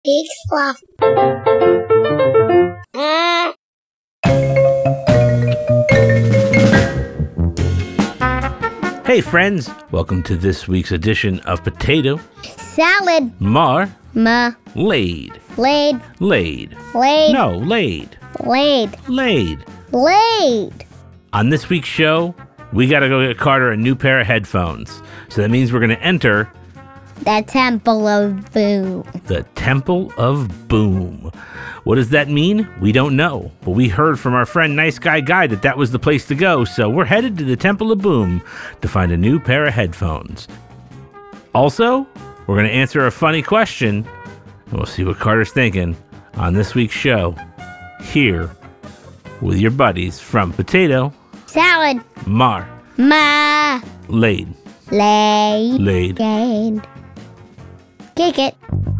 Big fluff. Hey friends, welcome to this week's edition of Potato Salad. Mar Laid. Laid. Laid. No, laid. Laid. Laid. Laid. On this week's show, we gotta go get Carter a new pair of headphones. So that means we're gonna enter The Temple of Boom. the Temple of Boom. What does that mean? We don't know. But we heard from our friend Nice Guy Guy that was the place to go. So we're headed to the Temple of Boom to find a new pair of headphones. Also, we're going to answer a funny question. And we'll see what Carter's thinking on this week's show. Here with your buddies from Potato Salad. Mar Laid. Laid. Kick it.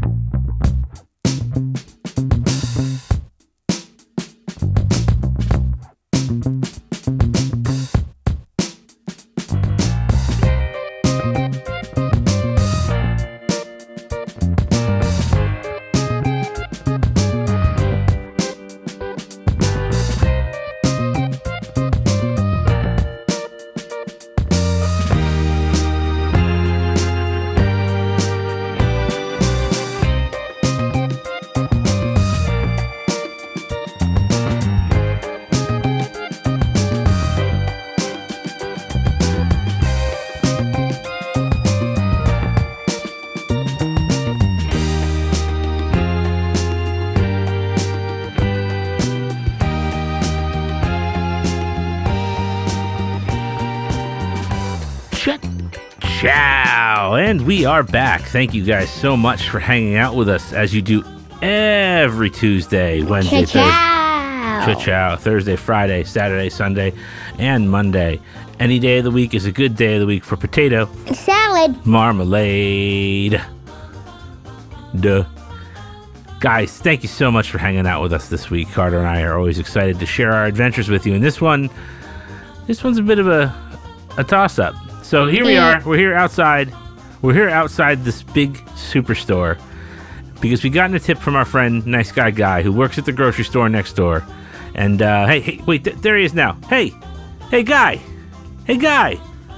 Ciao! And we are back. Thank you guys so much for hanging out with us as you do every Tuesday, Wednesday, Ciao. Thursday, Friday, Saturday, Sunday, and Monday. Any day of the week is a good day of the week for Potato Salad. Marmalade. Duh. Guys, thank you so much for hanging out with us this week. Carter and I are always excited to share our adventures with you. And this one's a bit of a toss-up. So here we are. We're here outside. We're here outside this big superstore because we got a tip from our friend Nice Guy Guy, who works at the grocery store next door. And hey, wait, there he is now. Hey, Guy. Hey, Guy.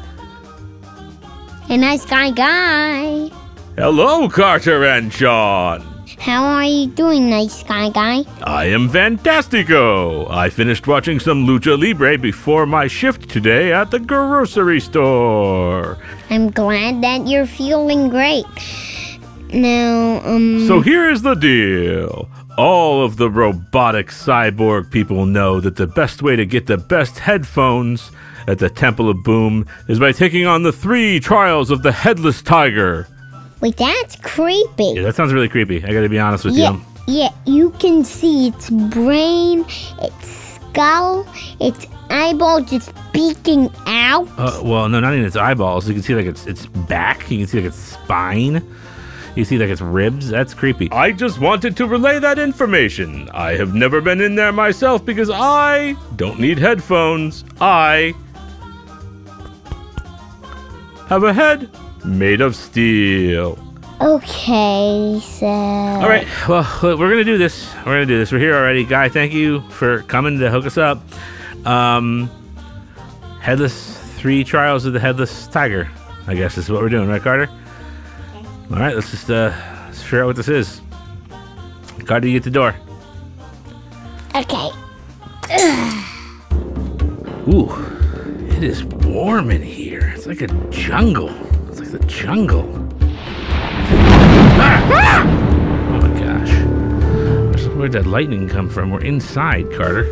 Hey, Nice Guy. Hello, Carter and Sean. How are you doing, Nice Guy? I am fantastico. I finished watching some Lucha Libre before my shift today at the grocery store. I'm glad that you're feeling great. Now, So here is the deal. All of the robotic cyborg people know that the best way to get the best headphones at the Temple of Boom is by taking on the 3 trials of the Headless Tiger. Wait, that's creepy. Yeah, that sounds really creepy. I gotta be honest with you. Yeah, you can see its brain, its skull, its eyeballs just peeking out. Well, no, not even its eyeballs. You can see like its back. You can see like its spine. You see like its ribs. That's creepy. I just wanted to relay that information. I have never been in there myself because I don't need headphones. I have a head made of steel. Okay, so... All right, well, we're going to do this. We're here already. Guy, thank you for coming to hook us up. Headless 3 trials of the Headless Tiger, I guess is what we're doing, right, Carter? Okay. All right, let's just let's figure out what this is. Carter, you get the door. Okay. Ooh, it is warm in here. It's like a jungle. It's like the jungle. Ah! Oh my gosh. Where'd that lightning come from? We're inside, Carter.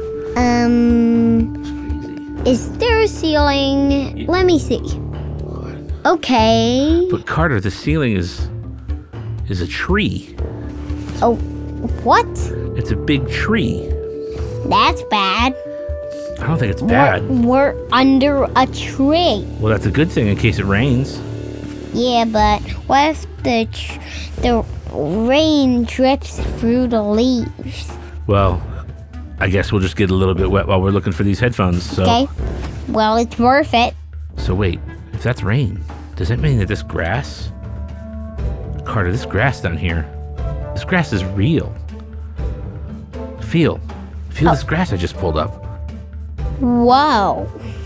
Is there a ceiling? Let me see. Okay. But Carter, the ceiling is a tree. Oh, what? It's a big tree. That's bad. I don't think it's bad. We're under a tree. Well, that's a good thing in case it rains. Yeah, but what if the rain drips through the leaves? Well, I guess we'll just get a little bit wet while we're looking for these headphones. So. Okay. Well, it's worth it. So wait, if that's rain, does that mean that this grass, Carter, this grass down here, This grass is real. Feel this grass I just pulled up. Whoa.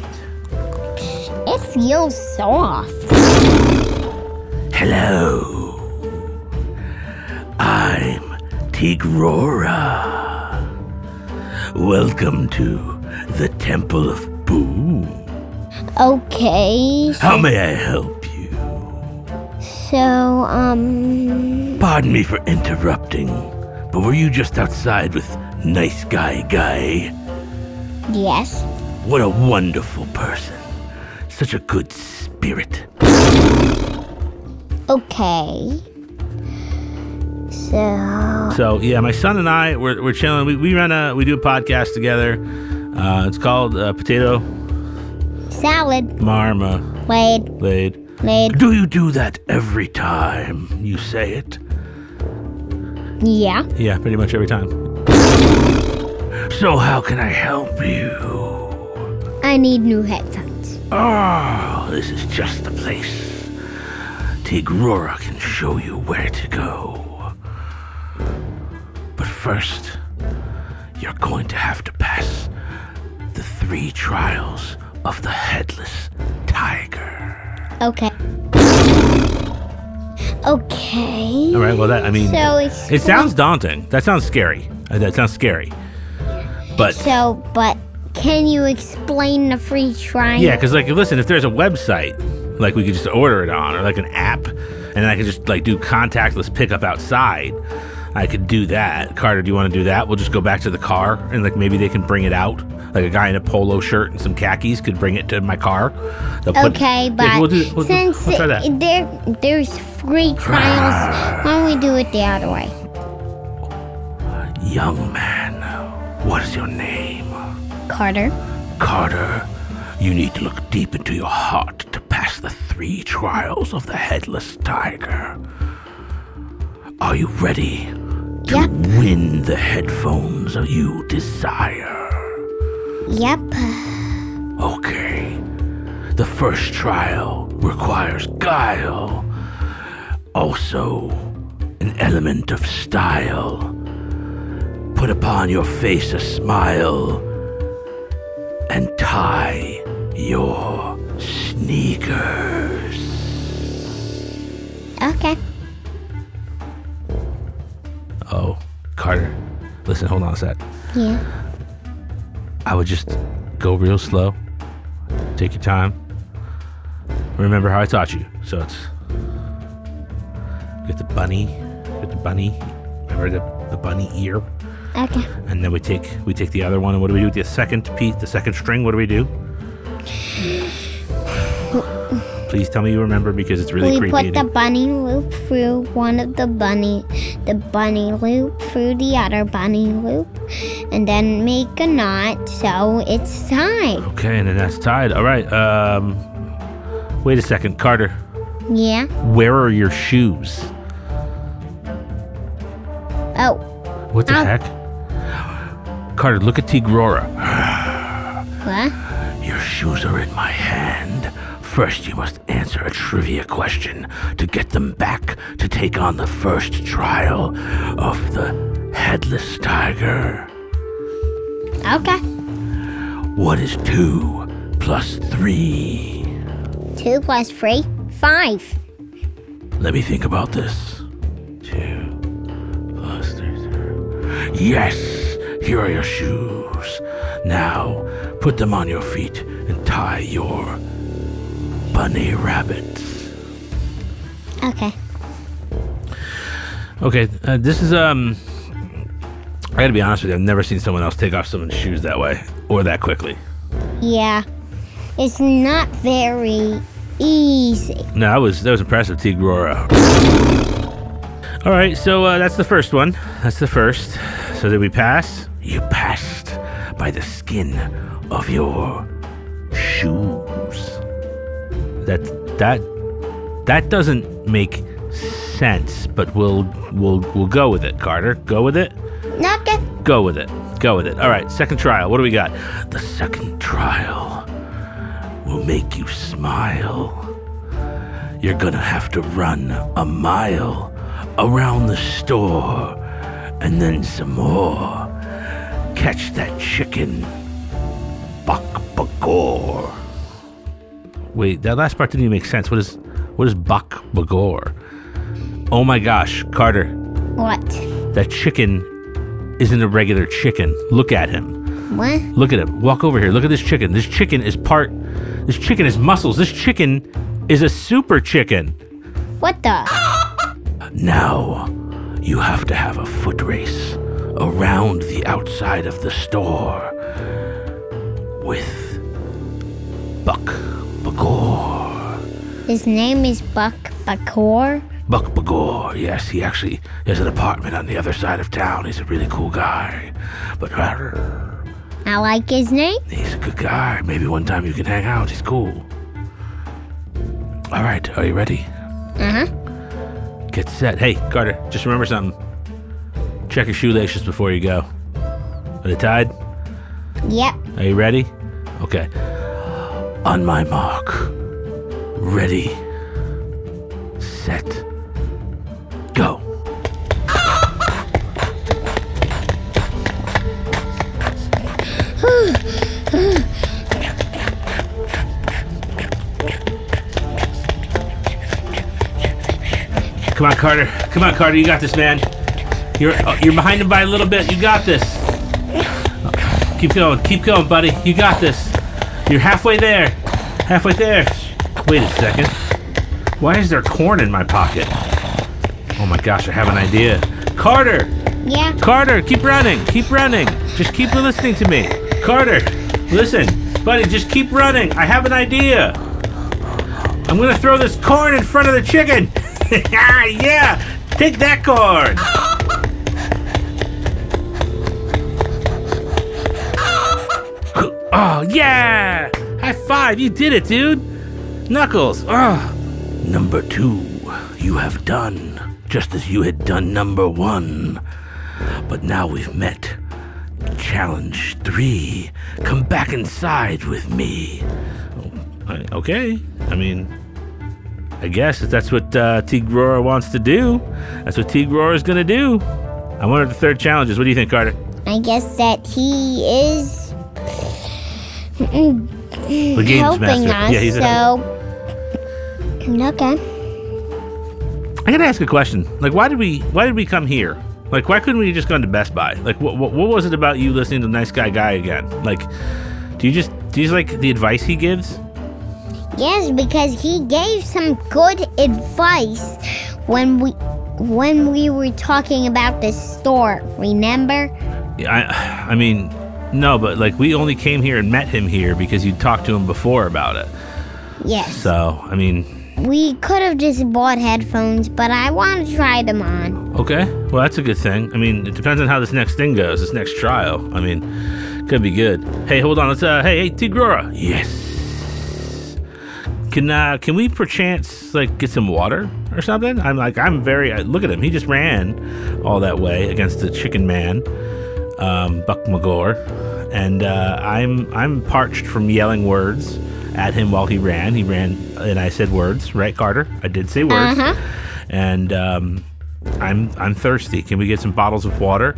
It feels soft. Hello. I'm Tigrora. Welcome to the Temple of Boom. Okay. How may I help you? So, Pardon me for interrupting, but were you just outside with Nice Guy? yes. What a wonderful person. Such a good spirit. Okay. So yeah, my son and I we're chilling. We do a podcast together. It's called Potato Salad. Marmalade. Laid. Do you do that every time you say it? Yeah. Yeah, pretty much every time. So how can I help you? I need new headphones. Oh, this is just the place. Tigrora can show you where to go. But first, you're going to have to pass the 3 trials of the Headless Tiger. Okay. Okay. All right, well, So it sounds daunting. That sounds scary. That sounds scary. But but can you explain the free trial? yeah, because listen, if there's a website, we could just order it on, or an app, and I could just do contactless pickup outside. I could do that. Carter, do you want to do that? We'll just go back to the car, and maybe they can bring it out. A guy in a polo shirt and some khakis could bring it to my car. Okay, but since we'll try that. there's free trials, why don't we do it the other way? Young man, what is your name? Carter. Carter, you need to look deep into your heart to pass the 3 trials of the Headless Tiger. Are you ready to Yep. win the headphones you desire? Yep. Okay. The first trial requires guile. Also, an element of style. Put upon your face a smile and tie your sneakers. Okay. Oh, Carter, listen, hold on a sec. Yeah. I would just go real slow. Take your time. Remember how I taught you. So it's get the bunny. Remember the bunny ear. Okay. And then we take the other one. And what do we do with the second piece? The second string. What do we do? Please tell me you remember, because it's really creepy. We put the bunny loop through one of the bunny loop through the other bunny loop, and then make a knot so it's tied. Okay, and then that's tied. All right. Wait a second, Carter. Yeah. Where are your shoes? Oh. What the heck? Carter, look at Tigrora. What? Your shoes are in my hand. First, you must answer a trivia question to get them back to take on the first trial of the Headless Tiger. Okay. What is 2 plus 3? 2 plus 3, 5. Let me think about this. 2 plus 3. Yes! Here are your shoes. Now, put them on your feet and tie your bunny rabbits. Okay. Okay, this is, I gotta be honest with you, I've never seen someone else take off someone's shoes that way, or that quickly. Yeah. It's not very easy. No, that was impressive, Tigrora. All right, so that's the first one. That's the first. So did we pass? You passed by the skin of your shoes. That doesn't make sense, but we'll go with it, Carter. Go with it. Okay. Go with it. Go with it. All right, second trial. What do we got? The second trial will make you smile. You're gonna have to run a mile around the store, and then some more. Catch that chicken, Buck Bagor. Wait, that last part didn't even make sense. What is Buck Bagor? Oh my gosh, Carter. What? That chicken isn't a regular chicken. Look at him. What? Look at him. Walk over here. Look at this chicken. This chicken is muscles. This chicken is a super chicken. What the? Now, you have to have a foot race around the outside of the store with Buck Bagor. His name is Buck Bagor? Buck Bagor, yes, he actually has an apartment on the other side of town. He's a really cool guy. But I like his name. he's a good guy. Maybe one time you can hang out. He's cool. All right, are you ready? Uh-huh. Get set. Hey, Carter, just remember something. Check your shoelaces before you go. Are they tied? Yep. Are you ready? Okay. On my mark. Ready. Set. Go. Come on, Carter. Come on, Carter. You got this, man. You're behind him by a little bit. You got this. Keep going. Keep going, buddy. You got this. You're halfway there. Halfway there. Wait a second. Why is there corn in my pocket? Oh my gosh, I have an idea. Carter! Yeah? Carter, keep running. Keep running. Just keep listening to me. Carter, listen. Buddy, just keep running. I have an idea. I'm going to throw this corn in front of the chicken. Yeah! Take that corn! Oh, yeah! High five, you did it, dude! Knuckles, oh! Number 2, you have done, just as you had done number 1. But now we've met. Challenge 3, come back inside with me. Okay, I mean, I guess if that's what Tigrora wants to do, that's what Tigrora's gonna do. I wonder what the third challenge is. What do you think, Carter? I guess that he is The games helping master. us, Yeah, he's so... Okay. I gotta ask a question. Like, why did we come here? Like, why couldn't we just gone to Best Buy? Like, what was it about you listening to Nice Guy again? Like, do you just like the advice he gives? Yes, because he gave some good advice when we were talking about the store, remember? I mean, no, but like we only came here and met him here because you talked to him before about it. Yes. So, I mean... We could have just bought headphones, but I want to try them on. Okay, well, that's a good thing. I mean, it depends on how this next thing goes, this next trial. I mean, could be good. Hey, hold on, let's, hey, Tigrora. Yes. Can we perchance, like, get some water or something? I'm very, look at him. He just ran all that way against the chicken man, Buck Bagor. And, I'm parched from yelling words at him while he ran. He ran, and I said words, right, Carter? I did say words. Uh-huh. And I'm thirsty. Can we get some bottles of water?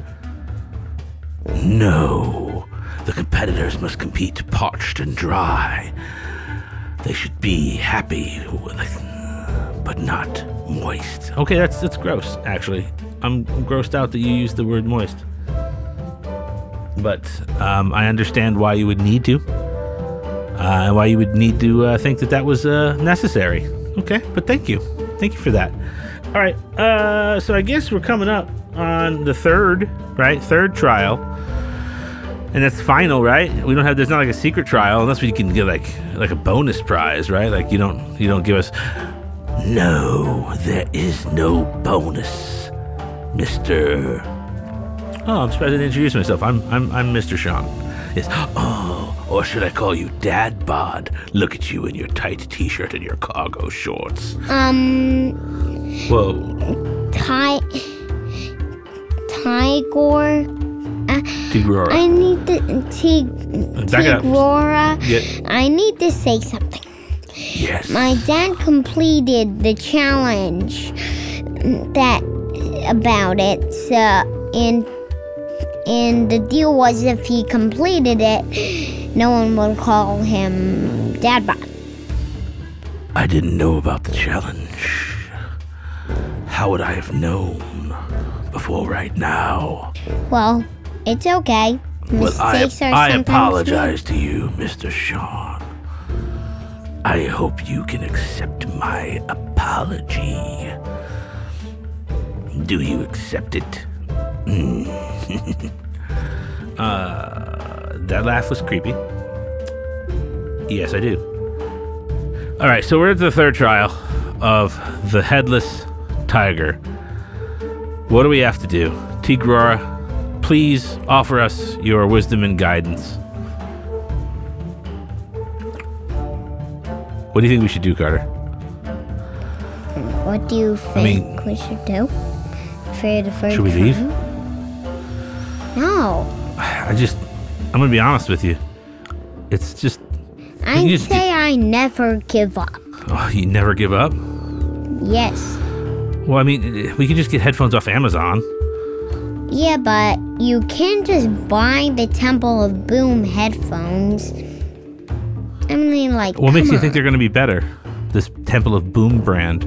No. The competitors must compete parched and dry. They should be happy, but not moist. Okay, that's gross, actually. I'm grossed out that you used the word moist. But I understand why you would need to. And why you would need to think that was necessary. Okay, but thank you. Thank you for that. All right, so I guess we're coming up on the third trial. And that's final, right? There's not like a secret trial unless we can get like a bonus prize, right? Like you don't give us... No, there is no bonus, Mr. Oh, I'm surprised I didn't introduce myself. I'm Mr. Sean. Yes. Oh, or should I call you Dad Bod? Look at you in your tight t-shirt and your cargo shorts. Whoa. Tigrora. I need the Tigrora. Yeah. I need to say something. Yes. My dad completed the challenge that about it. So, and the deal was if he completed it, no one would call him Dadbot. I didn't know about the challenge. How would I have known before right now? Well, it's okay. Mistakes are I sometimes apologize to you, Mr. Sean. I hope you can accept my apology. Do you accept it? That laugh was creepy. Yes, I do. All right, so we're at the third trial of the headless tiger. What do we have to do? Tigrora, please offer us your wisdom and guidance. What do you think we should do, Carter? What do you think we should do? For the first should we leave? No. I'm gonna be honest with you. It's just. I never give up. Oh, you never give up? Yes. Well, I mean, we can just get headphones off Amazon. Yeah, but you can't just buy the Temple of Boom headphones. I mean, like, what makes you think they're going to be better? This Temple of Boom brand.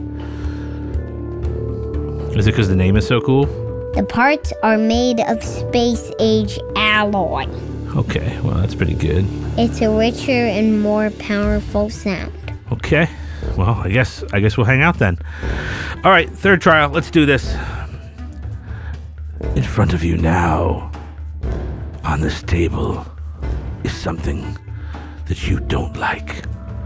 Is it because the name is so cool? The parts are made of space-age alloy. Okay, well, that's pretty good. It's a richer and more powerful sound. Okay, well, I guess we'll hang out then. All right, third trial. Let's do this. In front of you now, on this table, is something that you don't like.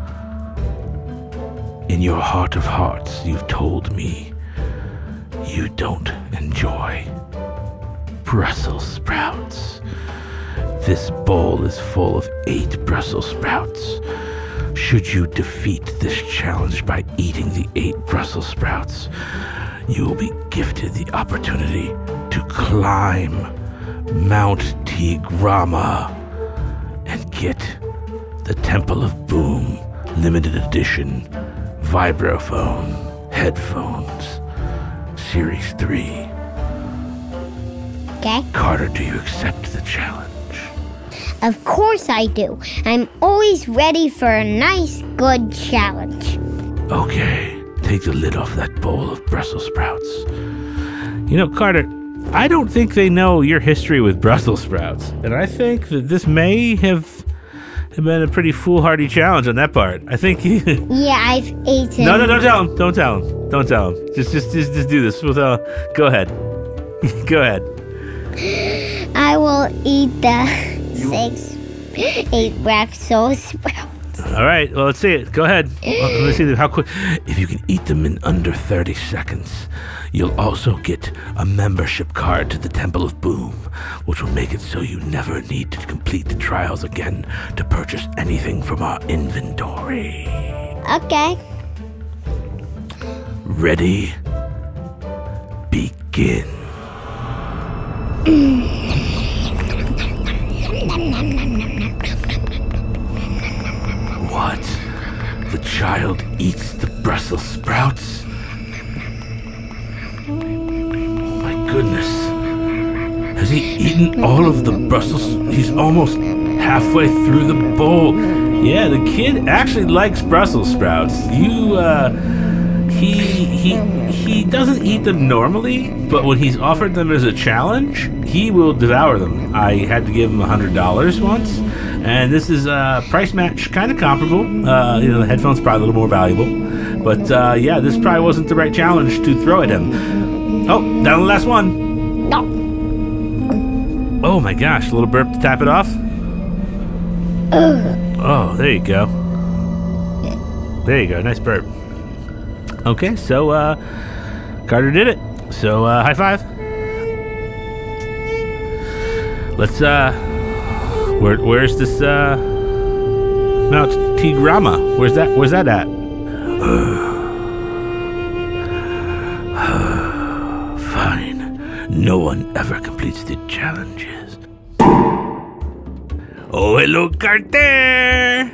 In your heart of hearts, you've told me you don't enjoy Brussels sprouts. This bowl is full of 8 Brussels sprouts. Should you defeat this challenge by eating the 8 Brussels sprouts, you will be gifted the opportunity to climb Mount Tigrama and get the Temple of Boom limited edition Vibrophone headphones, Series 3. Okay. Carter, do you accept the challenge? Of course I do. I'm always ready for a nice, good challenge. Okay, take the lid off that bowl of Brussels sprouts. You know, Carter, I don't think they know your history with Brussels sprouts, and I think that this may have been a pretty foolhardy challenge on that part. I think you... Yeah, I've eaten... No, don't tell him. Don't tell him. Don't tell him. Just do this. Go ahead. Go ahead. I will eat the 8 Brussels sprouts. All right, well, let's see it. Go ahead. Let's see how quick. If you can eat them in under 30 seconds, you'll also get a membership card to the Temple of Boom, which will make it so you never need to complete the trials again to purchase anything from our inventory. Okay. Ready? Begin. What? The child eats the Brussels sprouts? My goodness. Has he eaten all of the Brussels? He's almost halfway through the bowl. Yeah, the kid actually likes Brussels sprouts. He doesn't eat them normally, but when he's offered them as a challenge, he will devour them. I had to give him $100 once, and this is a price match, kind of comparable. The headphones probably a little more valuable, but yeah, this probably wasn't the right challenge to throw at him. Oh, down to the last one. No. Oh my gosh, a little burp to tap it off. Oh, there you go. There you go, nice burp. Okay, so Carter did it. So high five. Let's where's this Mount Tigrama? Where's that at? Fine. No one ever completes the challenges. Oh, hello, Carter.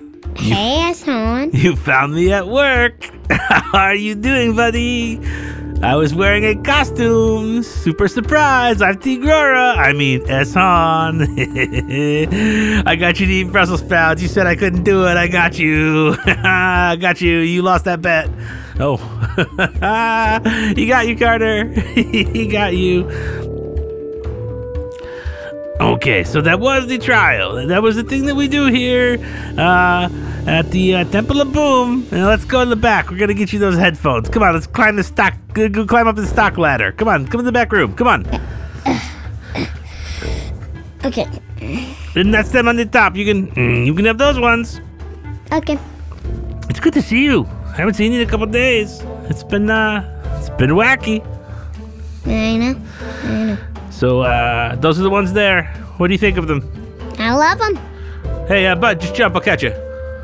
Hey, Hassan. You found me at work. How are you doing, buddy? I was wearing a costume. Super surprise. I'm Tigrora. I mean, Eshan. I got you to eat Brussels sprouts. You said I couldn't do it. I got you. I got you. You lost that bet. Oh. He got you, Carter. He got you. Okay, so that was the trial. That was the thing that we do here at the Temple of Boom. And let's go in the back. We're going to get you those headphones. Come on, let's climb the stock. Go climb up the stock ladder. Come on, come in the back room. Come on. Okay. And that's them on the top. You can have those ones. Okay. It's good to see you. I haven't seen you in a couple days. It's been wacky. I know. So, those are the ones there. What do you think of them? I love them. Hey, bud, just jump. I'll catch you.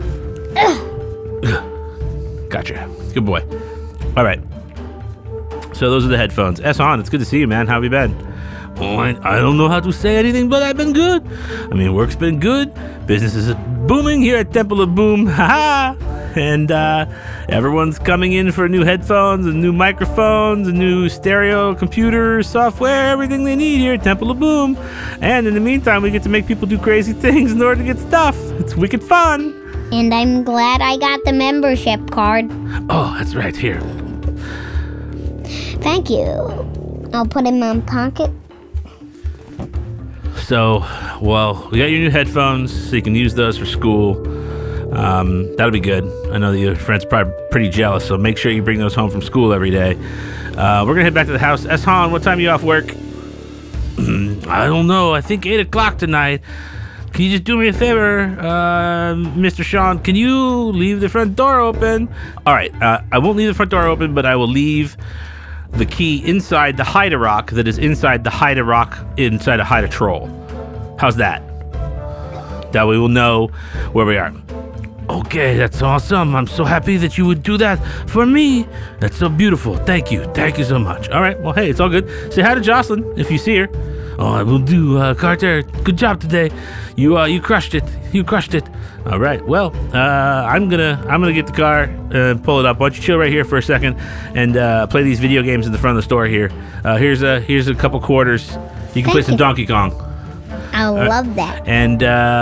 Gotcha. Good boy. All right. So those are the headphones. Eshan, it's good to see you, man. How have you been? Oh, I don't know how to say anything, but I've been good. I mean, work's been good. Business is booming here at Temple of Boom. Ha-ha! And everyone's coming in for new headphones and new microphones and new stereo computer software, everything they need here at Temple of Boom. And in the meantime, we get to make people do crazy things in order to get stuff. It's wicked fun. And I'm glad I got the membership card. Oh, that's right here. Thank you. I'll put it in my pocket. So, well, we got your new headphones, so you can use those for school. That'll be good. I know that your friends are probably pretty jealous, so make sure you bring those home from school every day. We're going to head back to the house. Eshan, what time are you off work? I don't know. I think 8 o'clock tonight. Can you just do me a favor, Mr. Sean? Can you leave the front door open? All right. I won't leave the front door open, but I will leave the key inside the hide-a-rock that is inside the hide-a-rock inside a hide-a-troll. How's that? That way we'll know where we are. Okay, that's awesome. I'm so happy that you would do that for me. That's so beautiful. Thank you. Thank you so much. All right. Well, hey, it's all good. Say hi to Jocelyn if you see her. Oh, I will do. Carter, good job today. You crushed it. You crushed it. All right. Well, I'm gonna get the car and pull it up. Why don't you chill right here for a second and play these video games in the front of the store here. Here's a couple quarters. You can play some Donkey Kong. I love that. And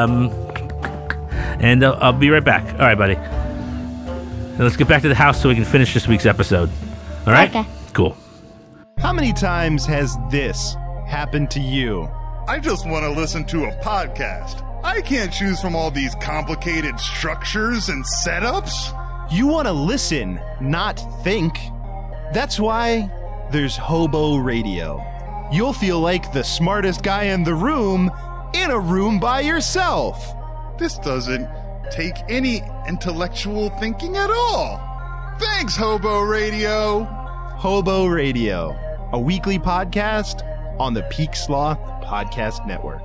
I'll be right back. All right, buddy. Now let's get back to the house so we can finish this week's episode. All right? Okay. Cool. How many times has this happened to you? I just want to listen to a podcast. I can't choose from all these complicated structures and setups. You want to listen, not think. That's why there's Hobo Radio. You'll feel like the smartest guy in the room in a room by yourself. This doesn't take any intellectual thinking at all. Thanks, Hobo Radio. Hobo Radio, a weekly podcast on the Peak Sloth Podcast Network.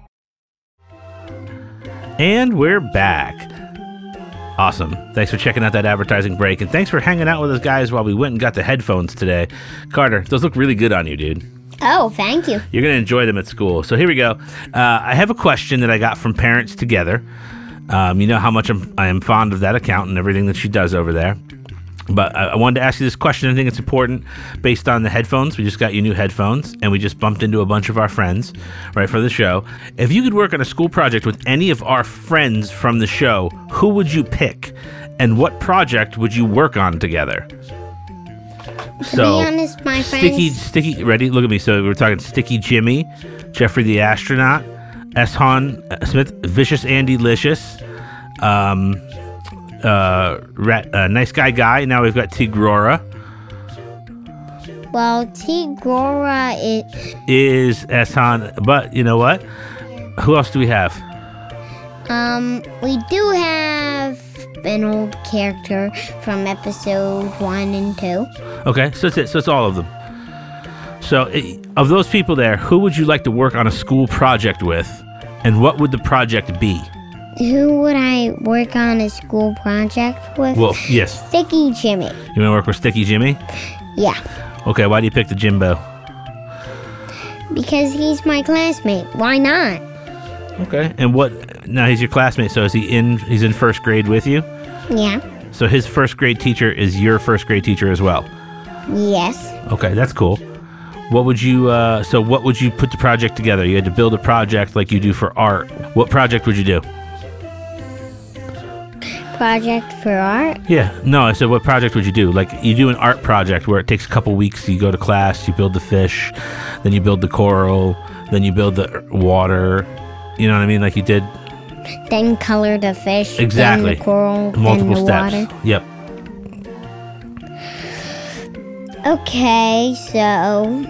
And we're back. Awesome. Thanks for checking out that advertising break, and thanks for hanging out with us guys while we went and got the headphones today. Carter, those look really good on you, dude. Oh, thank you. You're going to enjoy them at school. So here we go. I have a question that I got from Parents Together. You know how much I am fond of that account and everything that she does over there. But I wanted to ask you this question. I think it's important based on the headphones. We just got you new headphones, and we just bumped into a bunch of our friends right for the show. If you could work on a school project with any of our friends from the show, who would you pick? And what project would you work on together? To be honest, my friends... Sticky, ready? Look at me. So we're talking Sticky Jimmy, Jeffrey the Astronaut, Eshan Smith, Vicious Andy Licious, Nice Guy. Now we've got Tigrora. Well, Tigrora is Eshan, but you know what? Who else do we have? We do have an old character from episode 1 and 2. Okay, so that's it. So it's all of them. So of those people there, who would you like to work on a school project with, and what would the project be? Who would I work on a school project with? Well, yes. Sticky Jimmy. You want to work with Sticky Jimmy? Yeah. Okay, why do you pick the Jimbo? Because he's my classmate. Why not? Okay, and what? Now he's your classmate, so he's in first grade with you? Yeah. So his first grade teacher is your first grade teacher as well? Yes. Okay, that's cool. What would you put the project together? You had to build a project like you do for art. What project would you do? Project for art? Yeah, no, I said what project would you do? Like you do an art project where it takes a couple weeks, you go to class, you build the fish, then you build the coral, then you build the water, you know what I mean, like you did? Then color the fish, Exactly. then the coral, Multiple then the steps. water. Yep. Okay, so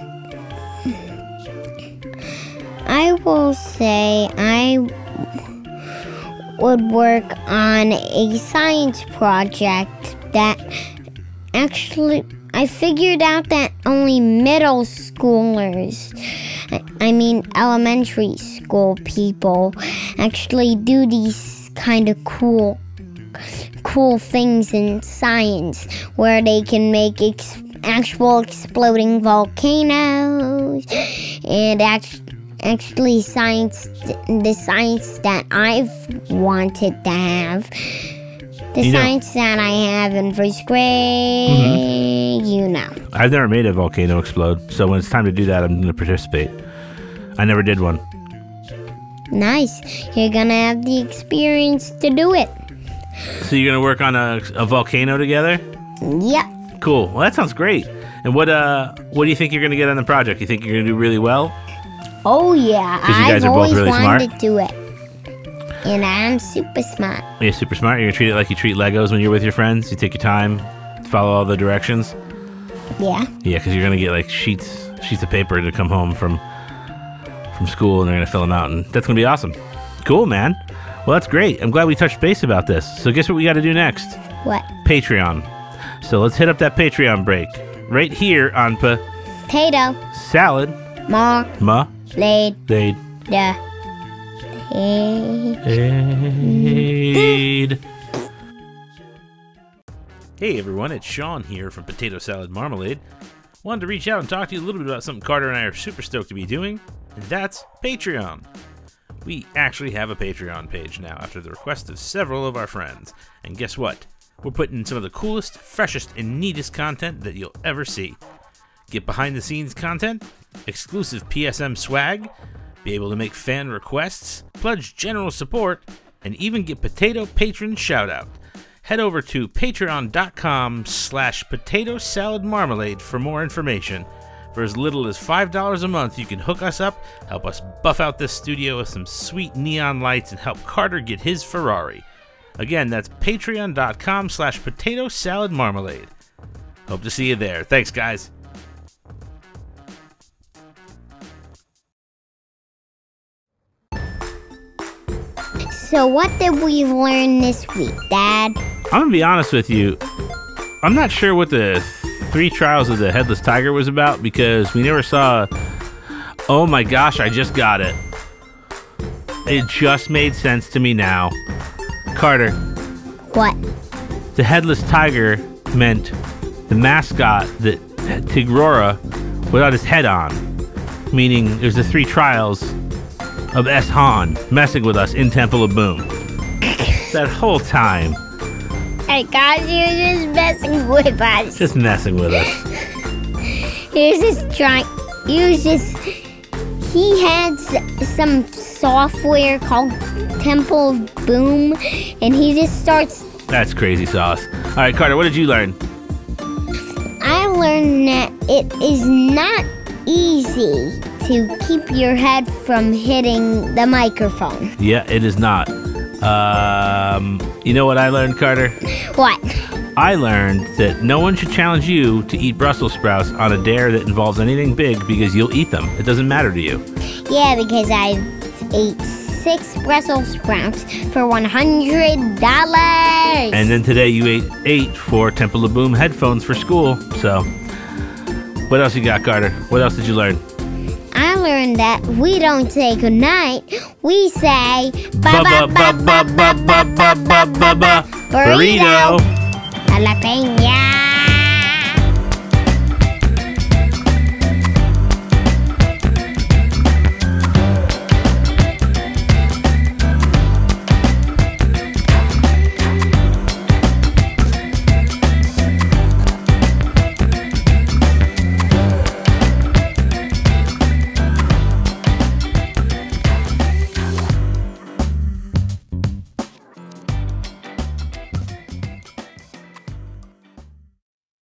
I will say I would work on a science project that actually I figured out that only middle schoolers, I mean elementary school people, actually do these kind of cool things in science where they can make actual exploding volcanoes and actually the science that I've wanted to have. The science that I have in first grade, you know. I've never made a volcano explode, so when it's time to do that, I'm going to participate. I never did one. Nice. You're going to have the experience to do it. So you're going to work on a volcano together? Yep. Cool. Well, that sounds great. And what do you think you're going to get on the project? You think you're going to do really well? Oh, yeah. 'Cause you guys I've are both always really wanted smart? to do it. And I'm super smart. You're super smart. You're going to treat it like you treat Legos when you're with your friends. You take your time, follow all the directions. Yeah. Yeah, because you're going to get like sheets of paper to come home from school, and they're going to fill them out, and that's going to be awesome. Cool, man. Well, that's great. I'm glad we touched base about this. So guess what we got to do next? What? Patreon. So let's hit up that Patreon break right here on Potato. Salad. Ma. Laid. Laid. Da. Aid. Hey everyone, it's Sean here from Potato Salad Marmalade. Wanted to reach out and talk to you a little bit about something Carter and I are super stoked to be doing, and that's Patreon. We actually have a Patreon page now after the request of several of our friends. And guess what? We're putting in some of the coolest, freshest, and neatest content that you'll ever see. Get behind the scenes content, exclusive PSM swag, be able to make fan requests, pledge general support, and even get Potato Patron shoutout. Head over to patreon.com/Potato Salad Marmalade for more information. For as little as $5 a month, you can hook us up, help us buff out this studio with some sweet neon lights, and help Carter get his Ferrari. Again, that's patreon.com/Potato Salad Marmalade. Hope to see you there. Thanks, guys. So what did we learn this week, Dad? I'm going to be honest with you. I'm not sure what the 3 trials of the headless tiger was about because we never saw. Oh my gosh, I just got it. It just made sense to me now. Carter. What? The headless tiger meant the mascot that Tigrora without his head on. Meaning there's the 3 trials of S-Han messing with us in Temple of Boom. That whole time. Hey guys, you're just messing with us. Just messing with us. He had some software called Temple of Boom, and he just starts. That's crazy sauce. All right, Carter, what did you learn? I learned that it is not easy to keep your head from hitting the microphone. Yeah, it is not. You know what I learned, Carter? What? I learned that no one should challenge you to eat Brussels sprouts on a dare that involves anything big because you'll eat them. It doesn't matter to you. Yeah, because I ate 6 Brussels sprouts for $100. And then today you ate 8 for Temple of Boom headphones for school. So, what else you got, Carter? What else did you learn? I learned that we don't say goodnight. We say Burrito. Jalapeno.